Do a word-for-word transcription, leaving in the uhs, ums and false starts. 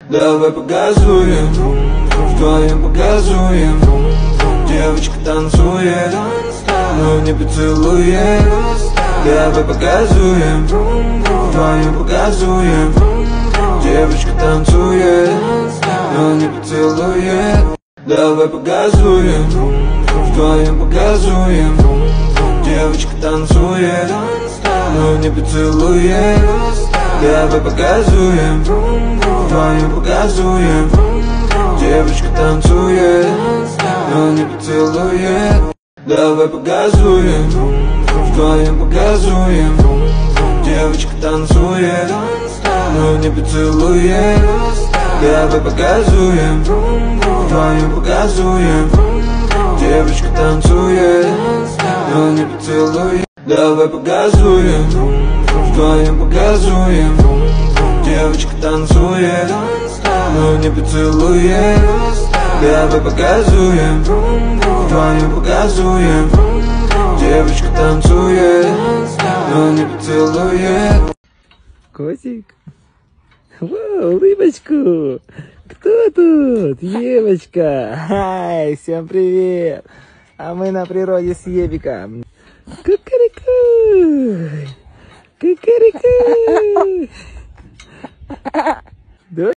Давай погазуем, вдвоем погазуем. Девочка танцует, но не поцелует. Давай погазуем, вдвоем погазуем. Девочка танцует, но не поцелует. Давай погазуем, вдвоем погазуем. Девочка танцует, но не поцелует. Давай погазуем, вдвоем погазуем. Девочка танцует, но не поцелует. Давай погазуем, вдвоем погазуем. Девочка танцует, но не поцелует. Давай погазуем, вдвоем погазуем. Девочка танцует, но не поцелует. Давай погазуем, вдвоем погазуем. Девочка танцует, но не поцелует. Давай погазуем, вдвоем погазуем. Девочка танцует, но не поцелует. Котик. Вау, улыбочку. Кто тут? Евочка. Ай, всем привет. А мы на природе с Евиком. Кукареку. Кукареку.